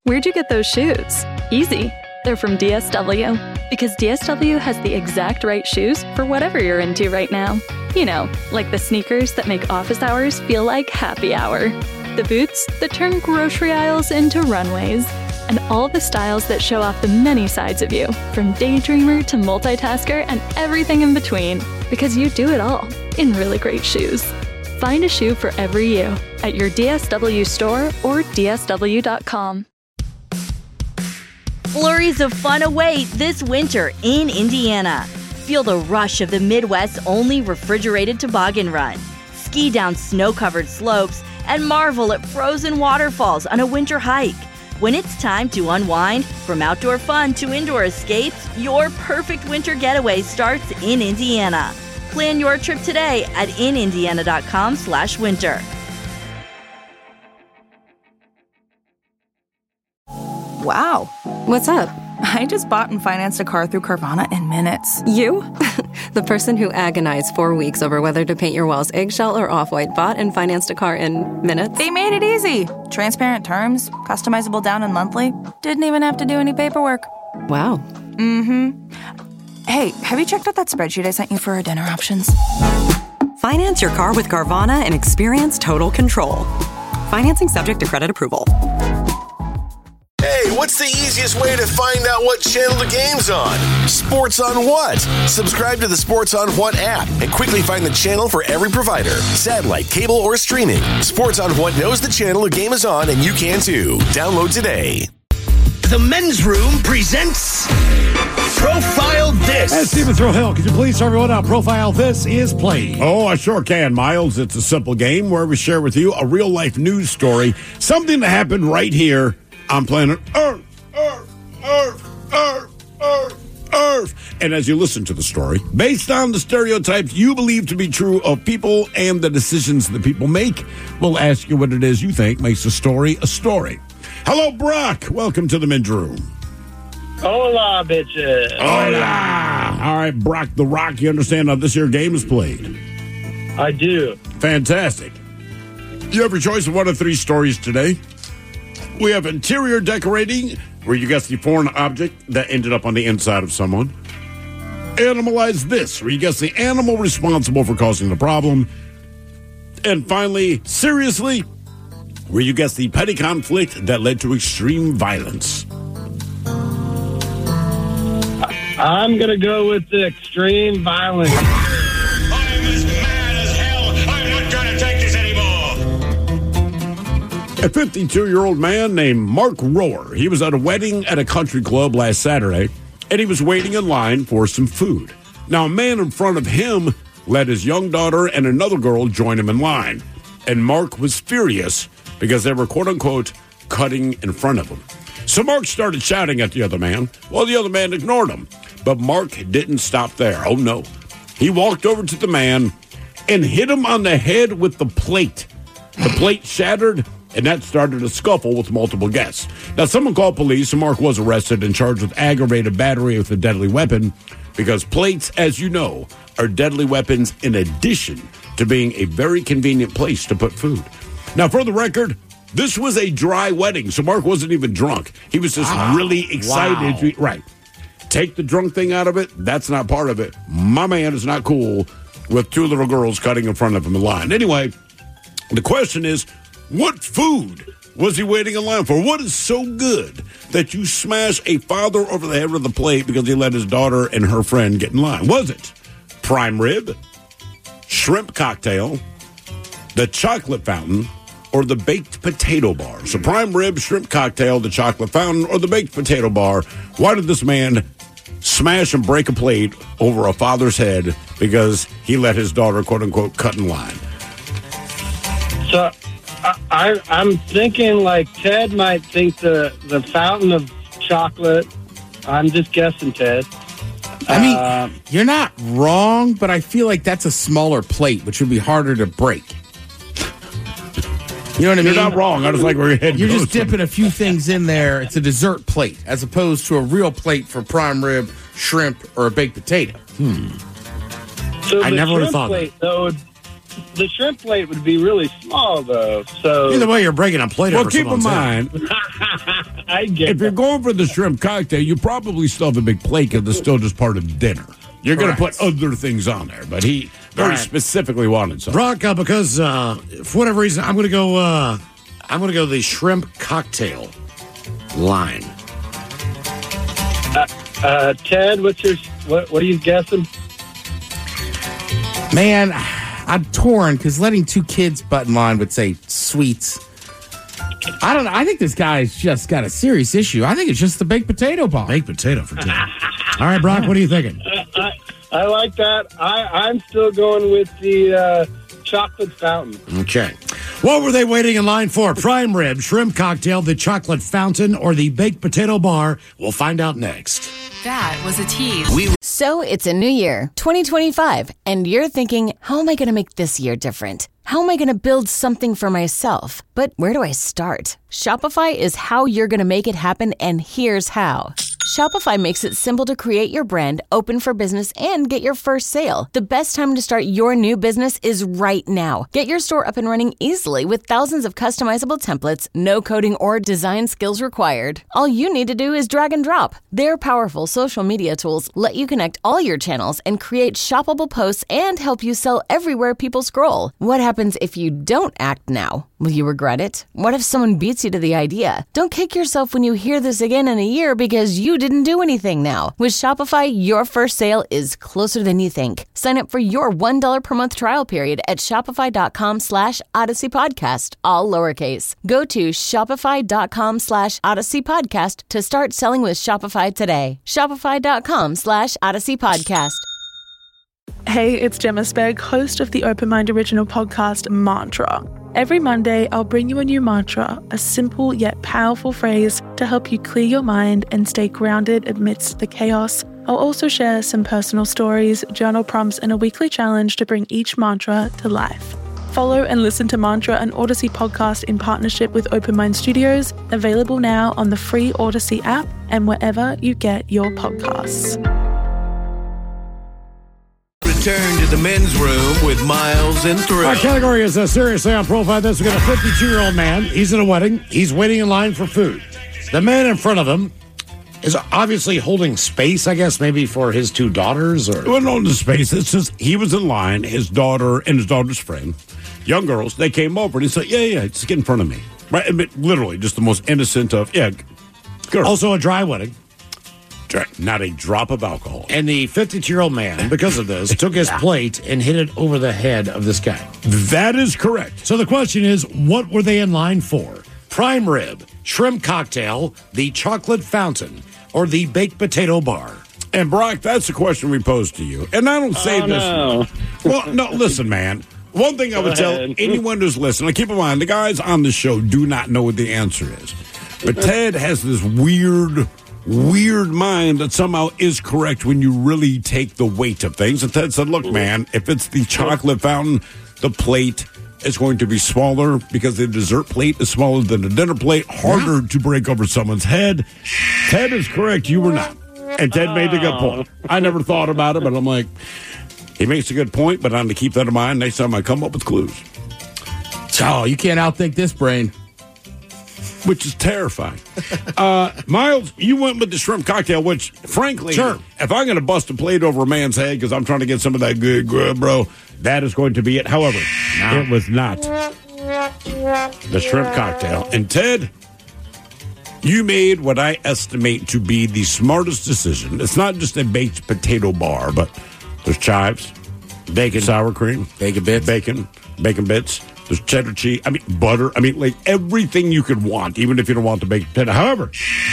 Where'd you get those shoes? Easy. They're from DSW. Because DSW has the exact right shoes for whatever you're into right now. You know, like the sneakers that make office hours feel like happy hour. The boots that turn grocery aisles into runways. And all the styles that show off the many sides of you, from daydreamer to multitasker and everything in between. Because you do it all in really great shoes. Find a shoe for every you at your DSW store or DSW.com. Flurries of fun await this winter in Indiana. Feel the rush of the Midwest's only refrigerated toboggan run. Ski down snow-covered slopes and marvel at frozen waterfalls on a winter hike. When it's time to unwind, from outdoor fun to indoor escapes, your perfect winter getaway starts in Indiana. Plan your trip today at inindiana.com/winter. Wow. What's up? I just bought and financed a car through Carvana in minutes. You? The person who agonized 4 weeks over whether to paint your walls eggshell or off-white bought and financed a car in minutes? They made it easy. Transparent terms, customizable down and monthly. Didn't even have to do any paperwork. Wow. Mm-hmm. Hey, have you checked out that spreadsheet I sent you for our dinner options? Finance your car with Carvana and experience total control. Financing subject to credit approval. Hey, what's the easiest way to find out what channel the game's on? Sports on What? Subscribe to the Sports on What app and quickly find the channel for every provider, satellite, cable, or streaming. Sports on What knows the channel a game is on, and you can too. Download today. The Men's Room presents Profile This. Hey, Steven Thrill-Hill, could you please tell everyone how Profile This is played? Oh, I sure can, Miles. It's a simple game where we share with you a real-life news story, something that happened right here on planet Earth. And as you listen to the story, based on the stereotypes you believe to be true of people and the decisions that people make, we'll ask you what it is you think makes a story a story. Hello, Brock. Welcome to the Men's Room. Hola, bitches. Hola. All right, Brock the Rock, you understand how this here game is played? I do. Fantastic. You have your choice of one of three stories today. We have interior decorating, where you guess the foreign object that ended up on the inside of someone. Animalize This, where you guess the animal responsible for causing the problem. And finally, Seriously, where you guess the petty conflict that led to extreme violence. I'm going to go with the extreme violence. I'm as mad as hell. I'm not going to take this anymore. A 52-year-old man named Mark Rohr. He was at a wedding at a country club last Saturday, and he was waiting in line for some food. Now, a man in front of him let his young daughter and another girl join him in line. And Mark was furious because they were, quote-unquote, cutting in front of him. So Mark started shouting at the other man. Well, the other man ignored him. But Mark didn't stop there. Oh, no. He walked over to the man and hit him on the head with the plate. The plate shattered, and that started a scuffle with multiple guests. Now, someone called police, and Mark was arrested and charged with aggravated battery with a deadly weapon because plates, as you know, are deadly weapons in addition to being a very convenient place to put food. Now, for the record, this was a dry wedding, so Mark wasn't even drunk. He was just really excited. Right. Take the drunk thing out of it, that's not part of it. My man is not cool with two little girls cutting in front of him in line. Anyway, the question is, what food was he waiting in line for? What is so good that you smash a father over the head with a plate because he let his daughter and her friend get in line? Was it prime rib, shrimp cocktail, the chocolate fountain, or the baked potato bar? So prime rib, shrimp cocktail, the chocolate fountain, or the baked potato bar. Why did this man smash and break a plate over a father's head because he let his daughter, quote-unquote, cut in line? So I'm thinking like Ted might think the fountain of chocolate. I'm just guessing, Ted. I mean, you're not wrong, but I feel like that's a smaller plate, which would be harder to break. You know what I mean? You're not wrong. I just like where your head You're goes. just dipping a few things in there. It's a dessert plate as opposed to a real plate for prime rib, shrimp, or a baked potato. So I never would have thought plate, though, the shrimp plate would be really small, though. So Either way, you're breaking a plate Well, over keep in someone's head. mind, I get if you're going for the shrimp cocktail, you probably still have a big plate because it's still just part of dinner. You're going to put other things on there, but he very Right. specifically wanted something. Brock, because for whatever reason, I'm going to go the shrimp cocktail line. Ted, what are you guessing? Man, I'm torn because letting two kids butt in line would say sweets. I don't know. I think this guy's just got a serious issue. I think it's just the baked potato bar. Baked potato for Ted. All right, Brock, what are you thinking? I like that. I'm still going with the chocolate fountain. Okay. What were they waiting in line for? Prime rib, shrimp cocktail, the chocolate fountain, or the baked potato bar? We'll find out next. That was a tease. So it's a new year, 2025, and you're thinking, how am I going to make this year different? How am I going to build something for myself? But where do I start? Shopify is how you're going to make it happen, and here's how. Shopify makes it simple to create your brand, open for business, and get your first sale. The best time to start your new business is right now. Get your store up and running easily with thousands of customizable templates, no coding or design skills required. All you need to do is drag and drop. Their powerful social media tools let you connect all your channels and create shoppable posts and help you sell everywhere people scroll. What happens if you don't act now? Will you regret it? What if someone beats you to the idea? Don't kick yourself when you hear this again in a year because you didn't do anything now. With Shopify, your first sale is closer than you think. Sign up for your $1 per month trial period at shopify.com/Odyssey Podcast, all lowercase. Go to shopify.com/Odyssey Podcast to start selling with Shopify today. Shopify.com/Odyssey Podcast. Hey, it's Gemma Spegg, host of the Open Mind original podcast, Mantra. Every Monday, I'll bring you a new mantra, a simple yet powerful phrase to help you clear your mind and stay grounded amidst the chaos. I'll also share some personal stories, journal prompts, and a weekly challenge to bring each mantra to life. Follow and listen to Mantra, an Odyssey podcast in partnership with Open Mind Studios, available now on the free Odyssey app and wherever you get your podcasts. Return to the men's room with Miles and Thrill. Our category is seriously on profile. This we got a 52-year-old man. He's at a wedding. He's waiting in line for food. The man in front of him is obviously holding space, I guess, maybe for his two daughters. Or Well, no, the space. It's just he was in line. His daughter and his daughter's friend, young girls, they came over and he said, "Yeah, just get in front of me." Right, I mean, literally, just the most innocent of girls. Also a dry wedding. Not a drop of alcohol. And the 52-year-old man, because of this, took his plate and hit it over the head of this guy. That is correct. So the question is, what were they in line for? Prime rib, shrimp cocktail, the chocolate fountain, or the baked potato bar? And Brock, that's the question we posed to you. And I don't say this. No. Well, no, listen, man. One thing I would tell anyone who's listening, keep in mind, the guys on the show do not know what the answer is. But Ted has this weird mind that somehow is correct when you really take the weight of things. And Ted said, look, man, if it's the chocolate fountain, the plate is going to be smaller because the dessert plate is smaller than the dinner plate, harder to break over someone's head. Ted is correct. You were not. And Ted made a good point. I never thought about it, but I'm like, he makes a good point, but I'm to keep that in mind next time I come up with clues. Oh, you can't outthink this brain. Which is terrifying. Miles, you went with the shrimp cocktail, which, frankly, Sure. If I'm going to bust a plate over a man's head because I'm trying to get some of that good grub, bro, that is going to be it. However, it was not the shrimp cocktail. And Ted, you made what I estimate to be the smartest decision. It's not just a baked potato bar, but there's chives, bacon, sour cream, bacon bits. There's cheddar cheese. I mean, butter. I mean, like everything you could want, even if you don't want the baked potato. However,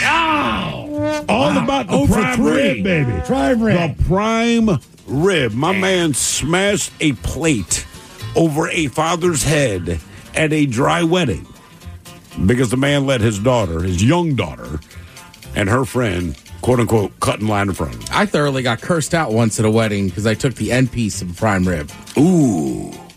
all about the prime rib, baby. Prime rib. The prime rib. My man smashed a plate over a father's head at a dry wedding because the man let his daughter, his young daughter, and her friend, quote unquote, cut in line in front of him. I thoroughly got cursed out once at a wedding because I took the end piece of a prime rib. Ooh.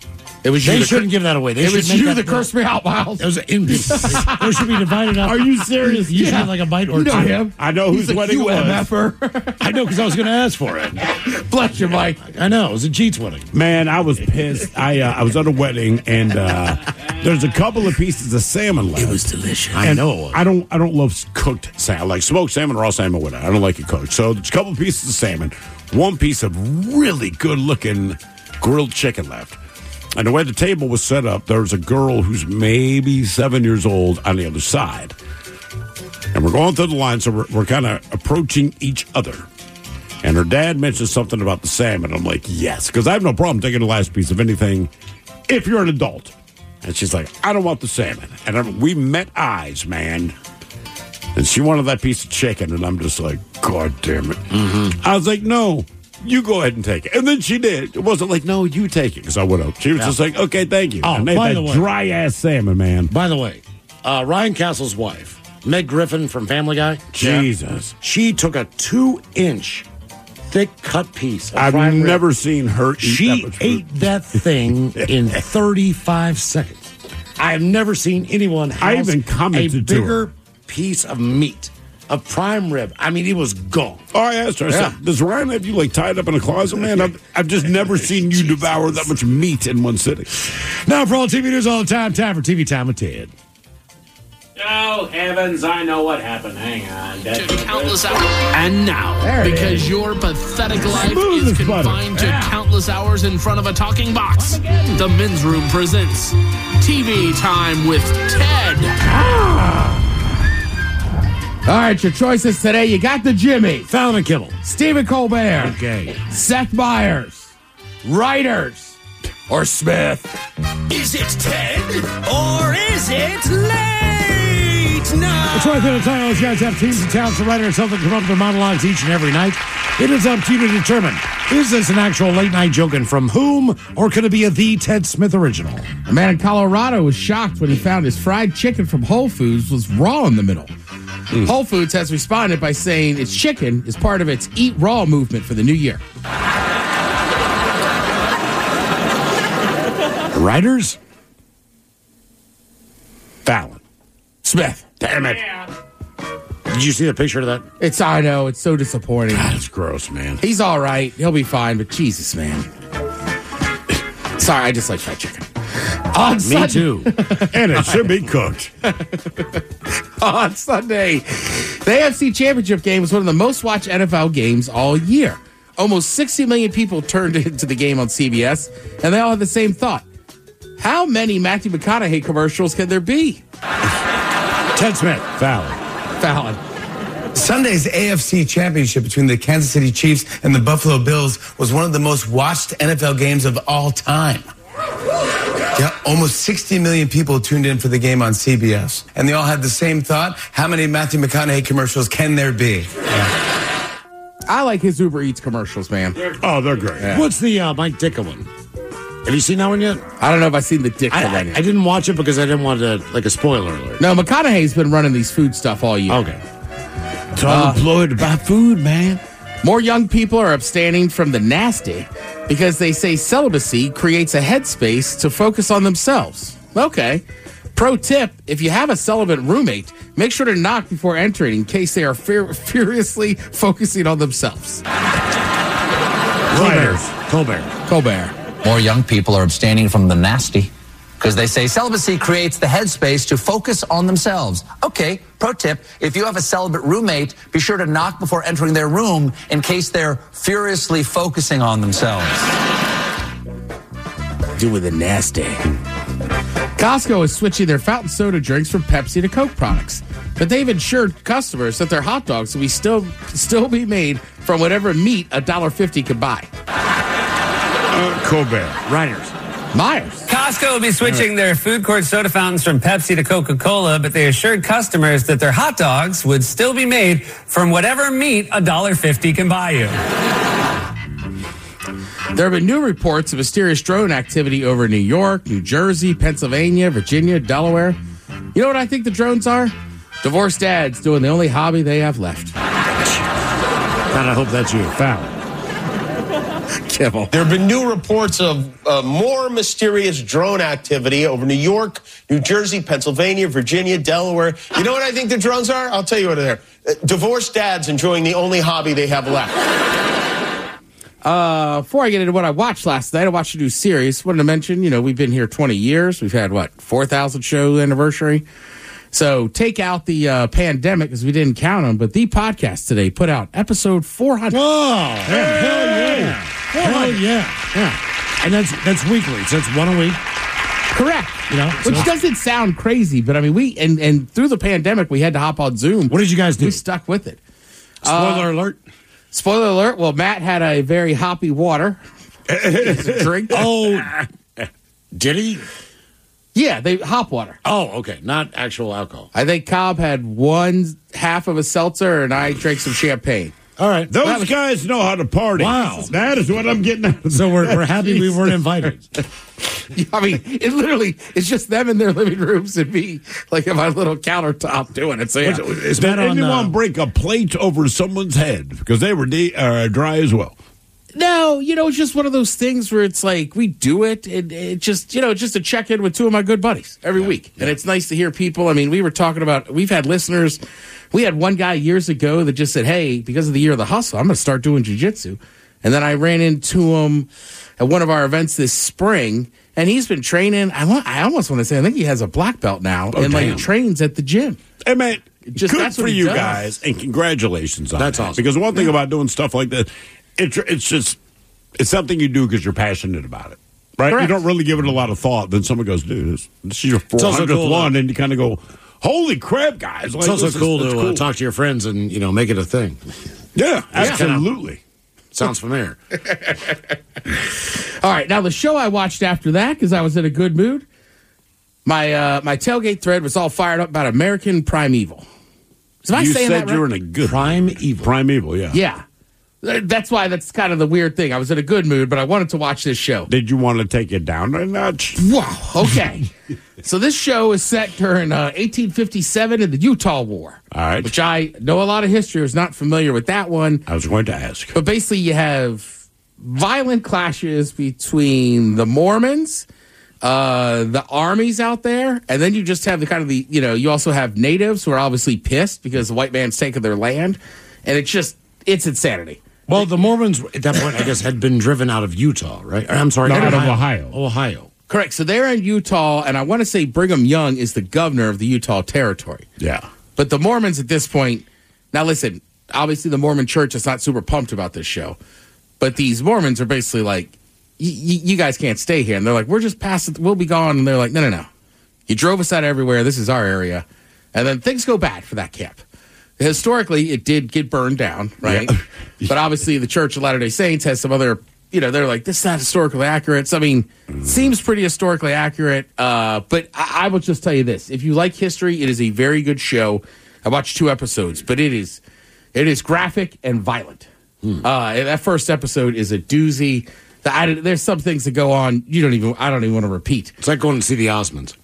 It was They you. shouldn't give that away. They It should was make you that that cursed me out, Miles. It was in Those should be divided up. Are you serious? You should have like a bite or You know two. him. I know He's whose wedding it was. UMFer. I know because I was going to ask for it. Bless you, Mike. I know. It was a Jeets wedding. Man, I was pissed. I was at a wedding, and there's a couple of pieces of salmon left. It was delicious. And I know. I don't love cooked salmon. Like smoked salmon or raw salmon, whatever. I don't like it cooked. So there's a couple of pieces of salmon, one piece of really good looking grilled chicken left. And the way the table was set up, there's a girl who's maybe 7 years old on the other side. And we're going through the line, so we're kind of approaching each other. And her dad mentioned something about the salmon. I'm like, yes, because I have no problem taking the last piece of anything if you're an adult. And she's like, I don't want the salmon. And we met eyes, man. And she wanted that piece of chicken, and I'm just like, God damn it. Mm-hmm. I was like, no. You go ahead and take it. And then she did. It wasn't like, no, you take it, because I would have. She was just like, okay, thank you. Oh, and they by had the way, dry-ass salmon, man. By the way, Ryan Castle's wife, Meg Griffin from Family Guy. Jesus. She took a 2-inch thick cut piece of I've prime rib. never seen her eat She that much ate food. that thing in 35 seconds. I have never seen anyone I house even commented a to her. bigger piece of meat, of prime rib. I mean, it was gone. Oh, I asked her, I said, does Ryan have you like tied up in a closet, man? I've just never seen you devour that much meat in one sitting. Now, for all TV news all the time for TV Time with Ted. Oh, heavens, I know what happened. Hang on. Countless hours. And now, There it because is. your pathetic life Smooth is as butter. confined to countless hours in front of a talking box, the Men's Room presents TV Time with Ted. All right, your choices today. You got the Jimmy, Fallon and Kimmel, Stephen Colbert, okay, Seth Meyers, Writers, or Smith. Is it Ted or is it late night? That's right there. Tell those guys have teams and talents to write or something to come up with their monologues each and every night. It is up to you to determine, is this an actual late night joke and from whom, or could it be a The Ted Smith original? A man in Colorado was shocked when he found his fried chicken from Whole Foods was raw in the middle. Whole Foods has responded by saying its chicken is part of its Eat Raw movement for the new year. Writers? Fallon. Smith. Damn it. Did you see the picture of that? I know, it's so disappointing. God, it's gross, man. He's all right. He'll be fine, but Jesus, man. Sorry, I just like fried chicken. On Me Sunday, too. And it should be cooked. on Sunday, the AFC Championship game was one of the most watched NFL games all year. Almost 60 million people turned into the game on CBS, and they all had the same thought. How many Matthew McConaughey commercials can there be? Ted Smith. Fallon. Sunday's AFC Championship between the Kansas City Chiefs and the Buffalo Bills was one of the most watched NFL games of all time. Yeah, almost 60 million people tuned in for the game on CBS. And they all had the same thought. How many Matthew McConaughey commercials can there be? I like his Uber Eats commercials, man. Oh, they're great. Yeah. What's the Mike Ditka one? Have you seen that one yet? I don't know if I've seen the dick for I that. I didn't watch it because I didn't want to, like a spoiler alert. No, McConaughey's been running these food stuff all year. Okay. It's all employed to buy food, man. More young people are abstaining from the nasty because they say celibacy creates a headspace to focus on themselves. Okay. Pro tip, if you have a celibate roommate, make sure to knock before entering in case they are furiously focusing on themselves. Colbert. More young people are abstaining from the nasty because they say celibacy creates the headspace to focus on themselves. Okay, pro tip, if you have a celibate roommate, be sure to knock before entering their room in case they're furiously focusing on themselves. Do with the nasty. Costco is switching their fountain soda drinks from Pepsi to Coke products. But they've assured customers that their hot dogs will still be made from whatever meat $1.50 could buy. Colbert. Writers. Myers. Costco will be switching their food court soda fountains from Pepsi to Coca-Cola, but they assured customers that their hot dogs would still be made from whatever meat $1.50 can buy you. There have been new reports of mysterious drone activity over New York, New Jersey, Pennsylvania, Virginia, Delaware. You know what I think the drones are? Divorced dads doing the only hobby they have left. God, I hope that's you. Fallon. Kibble. There have been new reports of more mysterious drone activity over New York, New Jersey, Pennsylvania, Virginia, Delaware. You know what I think the drones are? I'll tell you what they're. Divorced dads enjoying the only hobby they have left. Before I get into what I watched last night, I watched a new series. Wanted to mention, we've been here 20 years. We've had, 4,000 show anniversary. So take out the pandemic because we didn't count them. But the podcast today put out episode 400. Whoa! Hell yeah! Hell yeah! And that's weekly. So it's one a week. Correct. Which doesn't sound crazy, but I mean, we and through the pandemic, we had to hop on Zoom. What did you guys do? We stuck with it. Spoiler alert. Spoiler alert. Well, Matt had a very hoppy water drink. Oh, did he? Yeah, hop water. Oh, okay. Not actual alcohol. I think Cobb had one half of a seltzer, and I drank some champagne. All right. Those guys know how to party. Wow. That is what I'm getting at. So we're happy we weren't invited. I mean, it's just them in their living rooms and me, like at my little countertop doing it. So, yeah. Did anyone break a plate over someone's head? Because they were dry as well. No, it's just one of those things where it's like we do it, and it just, just to check in with two of my good buddies every week. And it's nice to hear people. I mean, we were talking about, we've had listeners. We had one guy years ago that just said, hey, because of the year of the hustle, I'm going to start doing jiu-jitsu. And then I ran into him at one of our events this spring, and he's been training. I almost want to say, I think he has a black belt now, and trains at the gym. Hey, man, just good that's for what he you does. guys, and congratulations on That's that. awesome. Because one thing about doing stuff like that, it's something you do because you're passionate about it, right? Correct. You don't really give it a lot of thought. Then someone goes, dude, this is your 400th one, and you kind of go, holy crap, guys. It's also cool to talk to your friends and, make it a thing. Yeah, absolutely. Sounds familiar. All right, now the show I watched after that, because I was in a good mood, my tailgate thread was all fired up about American Primeval. You said you were in a good Primeval. Primeval, yeah. Yeah. That's why that's kind of the weird thing. I was in a good mood, but I wanted to watch this show. Did you want to take it down a notch? Wow. Okay. So this show is set during 1857 in the Utah War. All right. Which I know a lot of history. I was not familiar with that one. I was going to ask. But basically you have violent clashes between the Mormons, the armies out there, and then you just have you also have natives who are obviously pissed because the white man's taken their land. And it's insanity. Well, the Mormons at that point, I guess, had been driven out of Utah, right? I'm sorry, out of Ohio. Ohio. Correct. So they're in Utah, and I want to say Brigham Young is the governor of the Utah Territory. Yeah. But the Mormons at this point, now listen, obviously the Mormon church is not super pumped about this show, but these Mormons are basically like, you guys can't stay here. And they're like, we're just past, we'll be gone. And they're like, no. You drove us out everywhere. This is our area. And then things go bad for that camp. Historically, it did get burned down, right? Yeah. But obviously, the Church of Latter-day Saints has some other, they're like, this is not historically accurate. So, I mean, seems pretty historically accurate. But I will just tell you this. If you like history, it is a very good show. I watched 2 episodes, but it is graphic and violent. That first episode is a doozy. There's some things that go on I don't even want to repeat. It's like going to see the Osmonds.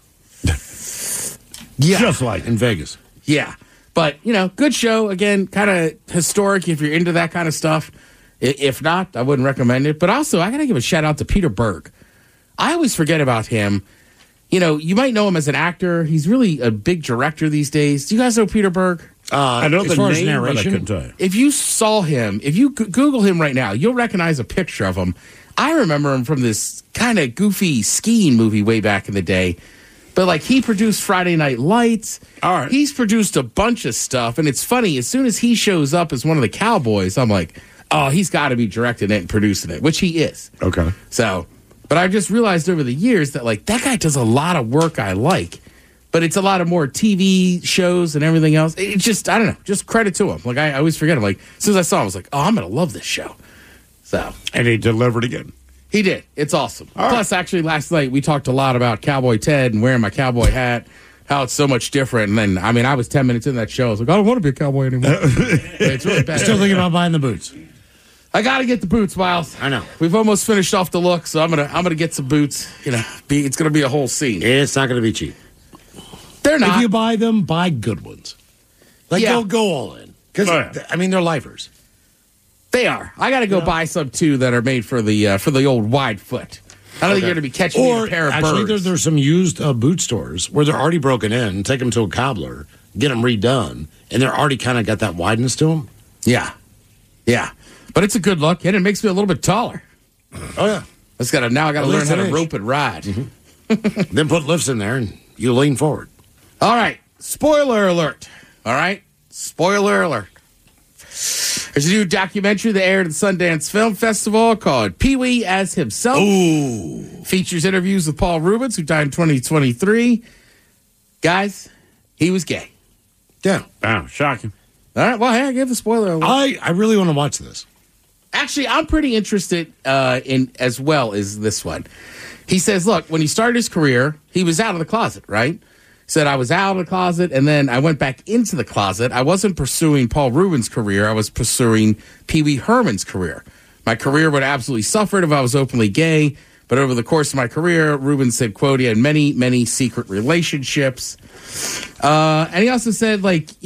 Yeah. Just like in Vegas. Yeah. But, good show. Again, kind of historic if you're into that kind of stuff. If not, I wouldn't recommend it. But also, I got to give a shout out to Peter Berg. I always forget about him. You might know him as an actor. He's really a big director these days. Do you guys know Peter Berg? I know the name, narration, but I couldn't tell you. If you saw him, if you Google him right now, you'll recognize a picture of him. I remember him from this kind of goofy skiing movie way back in the day. But, he produced Friday Night Lights. All right. He's produced a bunch of stuff. And it's funny, as soon as he shows up as one of the cowboys, I'm like, oh, he's got to be directing it and producing it, which he is. Okay. So, but I've just realized over the years that, that guy does a lot of work I like. But it's a lot of more TV shows and everything else. It's just, I don't know, just credit to him. I always forget him. As soon as I saw him, I was like, oh, I'm going to love this show. So. And he delivered again. He did. It's awesome. Plus, actually, last night we talked a lot about Cowboy Ted and wearing my cowboy hat, how it's so much different. And then, I was 10 minutes in that show. I was like, I don't want to be a cowboy anymore. It's really bad. Still thinking about buying the boots. I got to get the boots, Miles. I know. We've almost finished off the look, so I'm gonna get some boots. It's gonna be a whole scene. It's not gonna be cheap. They're not. If you buy them, buy good ones. Go all in. Because they're lifers. They are. I got to go buy some too that are made for the old wide foot. I don't think you're going to be catching me in a pair of actually, birds. there's some used boot stores where they're already broken in. Take them to a cobbler, get them redone, and they're already kind of got that wideness to them. Yeah. But it's a good look, and it makes me a little bit taller. Oh yeah. Now I got to learn how to rope and ride. Mm-hmm. Then put lifts in there, and you lean forward. All right. Spoiler alert. All right. Spoiler alert. There's a new documentary that aired at the Sundance Film Festival called Pee-wee as Himself. Ooh. Features interviews with Paul Reubens, who died in 2023. Guys, he was gay. Yeah. Wow, shocking. All right. Well, hey, I gave the spoiler alert. I really want to watch this. Actually, I'm pretty interested in as well as this one. He says, look, when he started his career, he was out of the closet, right? He said, I was out of the closet, and then I went back into the closet. I wasn't pursuing Paul Reubens' career. I was pursuing Pee Wee Herman's career. My career would have absolutely suffered if I was openly gay, but over the course of my career, Reubens said, quote, he had many, many secret relationships. And he also said,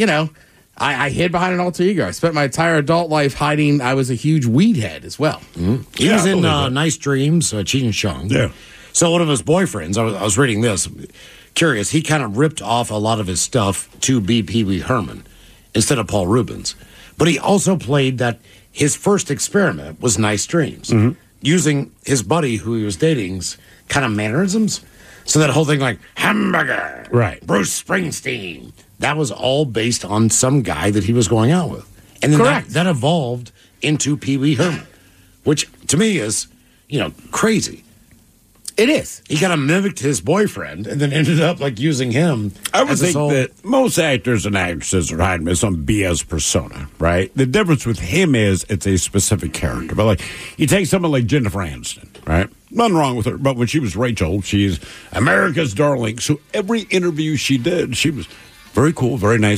I hid behind an alter ego. I spent my entire adult life hiding. I was a huge weed head as well. Mm-hmm. He was in Nice Dreams, Cheech and Chong. Yeah. So one of his boyfriends, I was reading this, curious, he kind of ripped off a lot of his stuff to be Pee Wee Herman instead of Paul Reubens. But he also played that his first experiment was Nice Dreams, using his buddy who he was dating's kind of mannerisms. So that whole thing like, hamburger, right? Bruce Springsteen. That was all based on some guy that he was going out with. And then that evolved into Pee Wee Herman, which to me is, crazy. It is. He kind of mimicked his boyfriend and then ended up using him. I would think that most actors and actresses are hiding with some BS persona, right? The difference with him is it's a specific character. But you take someone like Jennifer Aniston, right? Nothing wrong with her, but when she was Rachel, she's America's darling. So every interview she did, she was very cool, very nice,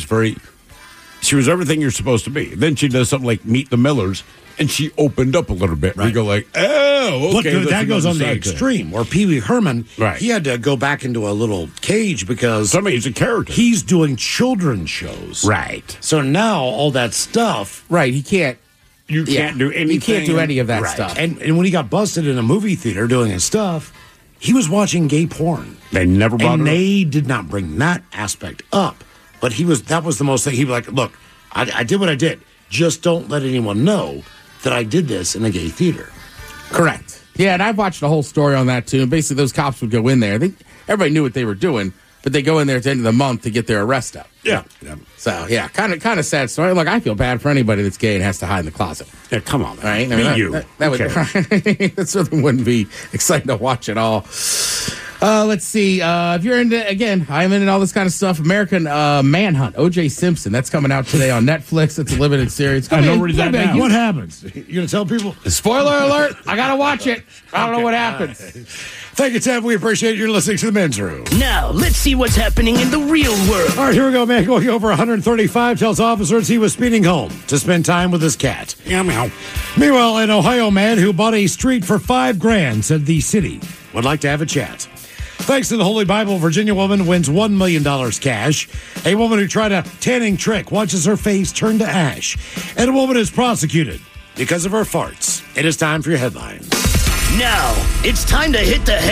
she was everything you're supposed to be. Then she does something like Meet the Millers, and she opened up a little bit. Right. You go oh, okay. But that goes on the extreme, where Pee Wee Herman, right, he had to go back into a little cage because he's a character. He's doing children's shows. Right. So now all that stuff. Right, he can't. You can't do anything. You can't do any of that stuff. And when he got busted in a movie theater doing his stuff, he was watching gay porn. They never brought it up. They did not bring that aspect up. But that was the most thing. He'd be like, look, I did what I did. Just don't let anyone know that I did this in a gay theater. Correct. Yeah, and I've watched the whole story on that, too. And basically, those cops would go in there. Everybody knew what they were doing, but they go in there at the end of the month to get their arrest up. Yeah. So, yeah, kind of sad story. Look, I feel bad for anybody that's gay and has to hide in the closet. Yeah, come on, man. Right? You. That would, that certainly wouldn't be exciting to watch at all. Let's see. If you're into, again, I'm into all this kind of stuff. American Manhunt, O.J. Simpson. That's coming out today on Netflix. It's a limited series. I know where he's at now. What happens? You going to tell people? Spoiler alert. I got to watch it. I don't know what happens. Thank you, Ted. We appreciate you listening to the Men's Room. Now, let's see what's happening in the real world. All right, here we go. Man going over 135 tells officers he was speeding home to spend time with his cat. Meow, meow. Meanwhile, an Ohio man who bought a street for $5,000 said the city would like to have a chat. Thanks to the Holy Bible, Virginia woman wins $1 million cash. A woman who tried a tanning trick watches her face turn to ash. And a woman is prosecuted because of her farts. It is time for your headlines. Now, it's time to hit the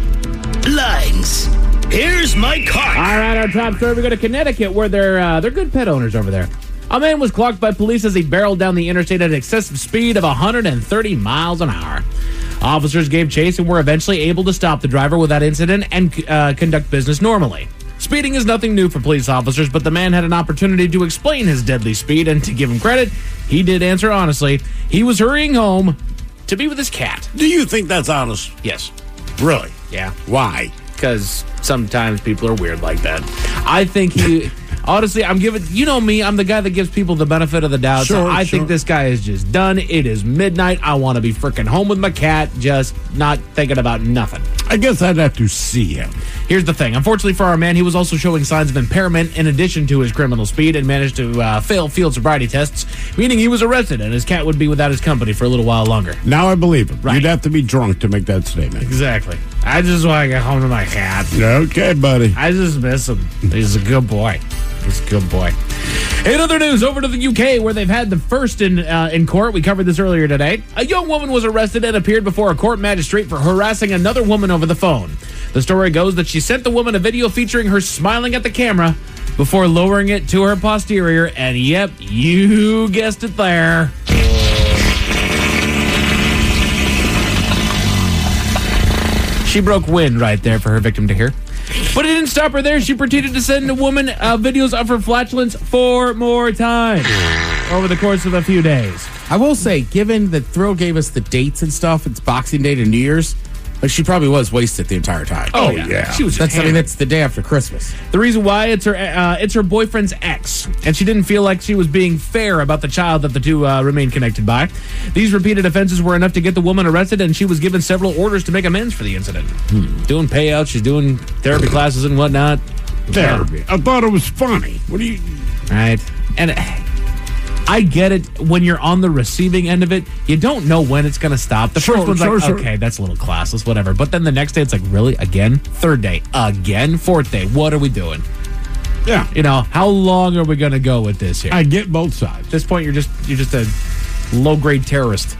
headlines. Here's my card. All right, our top story. We go to Connecticut, where they're good pet owners over there. A man was clocked by police as he barreled down the interstate at an excessive speed of 130 miles an hour. Officers gave chase and were eventually able to stop the driver without incident and conduct business normally. Speeding is nothing new for police officers, but the man had an opportunity to explain his deadly speed, and to give him credit, he did answer honestly. He was hurrying home to be with his cat. Do you think that's honest? Yes. Really? Yeah. Why? Because sometimes people are weird like that. I think he... Honestly, I'm giving... You know me, I'm the guy that gives people the benefit of the doubt. Sure, so I think this guy is just done. It is midnight. I want to be freaking home with my cat, just not thinking about nothing. I guess I'd have to see him. Here's the thing. Unfortunately for our man, he was also showing signs of impairment in addition to his criminal speed and managed to fail field sobriety tests, meaning he was arrested and his cat would be without his company for a little while longer. Now I believe him. Right. You'd have to be drunk to make that statement. Exactly. I just want to get home to my cat. Okay, buddy. I just miss him. He's a good boy. He's a good boy. In other news, over to the UK, where they've had the first in court. We covered this earlier today. A young woman was arrested and appeared before a court magistrate for harassing another woman over the phone. The story goes that she sent the woman a video featuring her smiling at the camera before lowering it to her posterior, and yep, you guessed it there. She broke wind right there for her victim to hear. But it didn't stop her there. She proceeded to send the woman videos of her flatulence 4 more times over the course of a few days. I will say, given that Thrill gave us the dates and stuff, it's Boxing Day to New Year's, but she probably was wasted the entire time. Oh, yeah. She was that's the day after Christmas. The reason why, it's her boyfriend's ex, and she didn't feel like she was being fair about the child that the two remained connected by. These repeated offenses were enough to get the woman arrested, and she was given several orders to make amends for the incident. Doing payouts, she's doing therapy classes and whatnot. Therapy. I thought it was funny. What do you... Right. And I get it. When you're on the receiving end of it, you don't know when it's going to stop. The first one's okay, that's a little classless, whatever. But then the next day, it's like, really? Again? Third day? Again? Fourth day? What are we doing? Yeah. You know, how long are we going to go with this here? I get both sides. At this point, you're just a low-grade terrorist.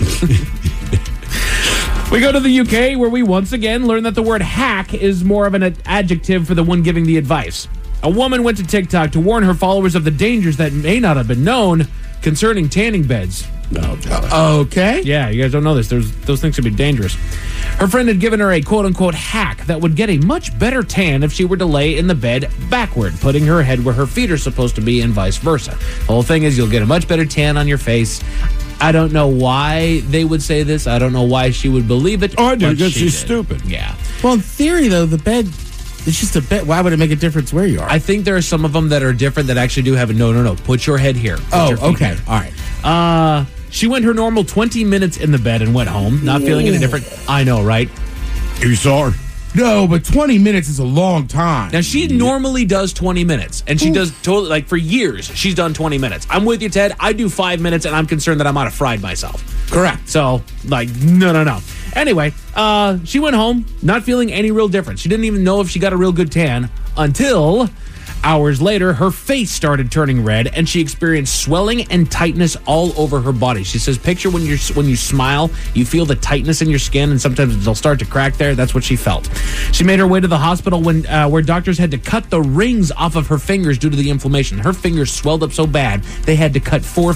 We go to the UK, where we once again learn that the word hack is more of an adjective for the one giving the advice. A woman went to TikTok to warn her followers of the dangers that may not have been known concerning tanning beds. Okay. Yeah, you guys don't know this. Those things can be dangerous. Her friend had given her a quote-unquote hack that would get a much better tan if she were to lay in the bed backward, putting her head where her feet are supposed to be and vice versa. The whole thing is you'll get a much better tan on your face. I don't know why they would say this. I don't know why she would believe it. Oh, I do, because she's stupid. Yeah. Well, in theory, though, the bed... It's just a bed. Why would it make a difference where you are? I think there are some of them that are different that actually do have a no. Put your head here. Put your feet okay. here. All right. She went her normal 20 minutes in the bed and went home, not feeling any different. I know, right? You saw her? No, but 20 minutes is a long time. Now, she normally does 20 minutes, and she does totally, like, for years, she's done 20 minutes. I'm with you, Ted. I do 5 minutes, and I'm concerned that I might have fried myself. Correct. So, like, no. Anyway, she went home not feeling any real difference. She didn't even know if she got a real good tan until hours later, her face started turning red, and she experienced swelling and tightness all over her body. She says, picture when you smile, you feel the tightness in your skin, and sometimes they'll start to crack there. That's what she felt. She made her way to the hospital where doctors had to cut the rings off of her fingers due to the inflammation. Her fingers swelled up so bad, they had to cut 4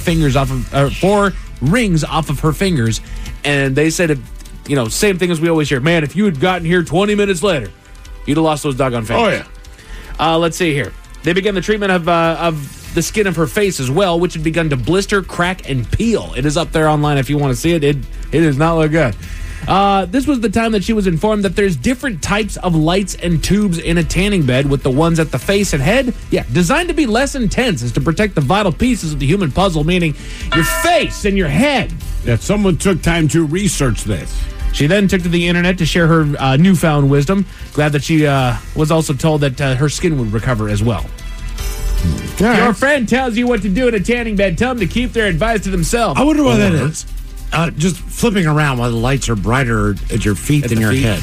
rings off of her fingers, and they said, same thing as we always hear. Man, if you had gotten here 20 minutes later, you'd have lost those doggone fingers. Oh, yeah. Let's see here. They began the treatment of the skin of her face as well, which had begun to blister, crack, and peel. It is up there online if you want to see it. It does not look good. This was the time that she was informed that there's different types of lights and tubes in a tanning bed, with the ones at the face and head, designed to be less intense as to protect the vital pieces of the human puzzle, meaning your face and your head. That someone took time to research this. She then took to the internet to share her newfound wisdom. Glad that she was also told that her skin would recover as well. Right. Your friend tells you what to do in a tanning bed. Tell them to keep their advice to themselves. I wonder why that is. Just flipping around while the lights are brighter at your feet than your head.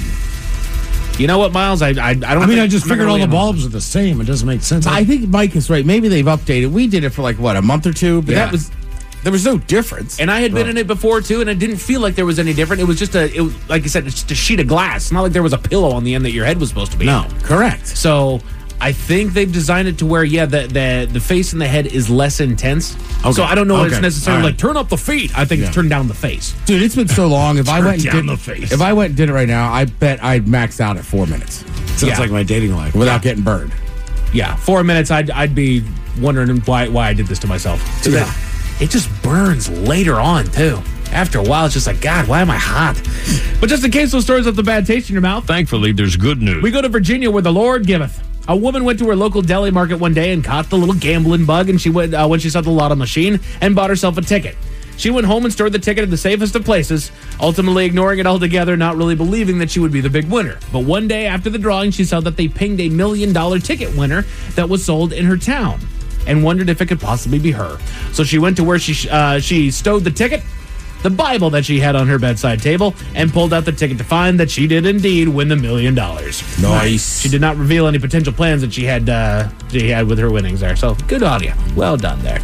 You know what, Miles? I don't. I just figured all the bulbs are the same. It doesn't make sense. I think Mike is right. Maybe they've updated. We did it for a month or two, but there was no difference. And I had been in it before too, and it didn't feel like there was any different. It was just like you said, it's just a sheet of glass. It's not like there was a pillow on the end that your head was supposed to be. No, correct. So I think they've designed it to where, the face and the head is less intense. Okay. So I don't know if it's necessarily right. like turn up the feet. I think it's turn down the face. Dude, it's been so long. If I went and did the face. If I went and did it right now, I bet I'd max out at 4 minutes. Sounds like my dating life. Without getting burned. Yeah, 4 minutes, I'd be wondering why I did this to myself. Yeah. It just burns later on, too. After a while, it's just like, God, why am I hot? But just in case those stories left a bad taste in your mouth, Thankfully, there's good news. we go to Virginia, where the Lord giveth. A woman went to her local deli market one day and caught the little gambling bug, and she went when she saw the lotto machine and bought herself a ticket. She went home and stored the ticket in the safest of places, ultimately ignoring it altogether, not really believing that she would be the big winner. But one day after the drawing, she saw that they pinged $1 million ticket winner that was sold in her town, and wondered if it could possibly be her. So she went to where she stowed the ticket, the Bible that she had on her bedside table, and pulled out the ticket to find that she did indeed win the $1 million. Nice. She did not reveal any potential plans that she had with her winnings there. So good on you. Well done there.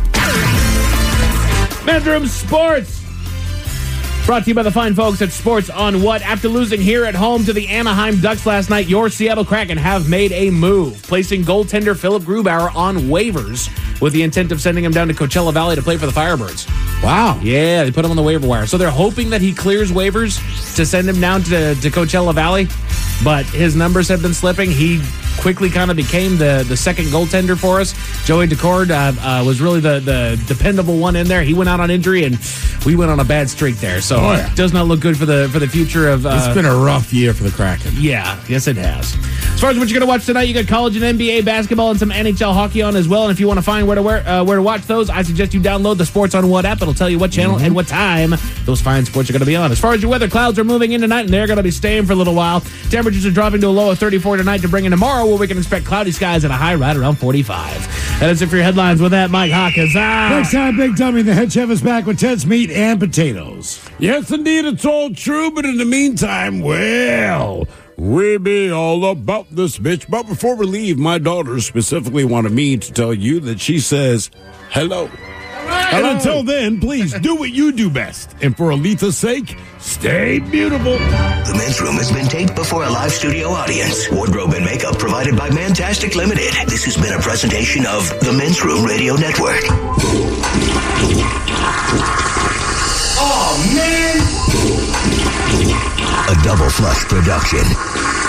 Men's Room Sports. Brought to you by the fine folks at Sports on What. After losing here at home to the Anaheim Ducks last night, your Seattle Kraken have made a move, placing goaltender Philip Grubauer on waivers with the intent of sending him down to Coachella Valley to play for the Firebirds. Wow. Yeah, they put him on the waiver wire. So they're hoping that he clears waivers to send him down to Coachella Valley, but his numbers have been slipping. He quickly kind of became the second goaltender for us. Joey Decord was really the dependable one in there. He went out on injury, and we went on a bad streak there. So it does not look good for the future of... it's been a rough year for the Kraken. Yeah, yes it has. As far as what you're going to watch tonight, you got college and NBA basketball and some NHL hockey on as well. And if you want to find where to watch those, I suggest you download the Sports on What app. It'll tell you what channel and what time those fine sports are going to be on. As far as your weather, clouds are moving in tonight, and they're going to be staying for a little while. Temperatures are dropping to a low of 34 tonight to bring in tomorrow, where we can expect cloudy skies and a high right around 45. That is it for your headlines. With that, Mike Hawkins. Next time, Big Dummy, the head chef, is back with Ted's Meat and Potatoes. Yes, indeed, it's all true, but in the meantime, well, we be all about this bitch. But before we leave, my daughter specifically wanted me to tell you that she says hello. And until then, please do what you do best. And for Aletha's sake, stay beautiful. The Men's Room has been taped before a live studio audience. Wardrobe and makeup provided by Mantastic Limited. This has been a presentation of the Men's Room Radio Network. Oh, man! A Double Flush production.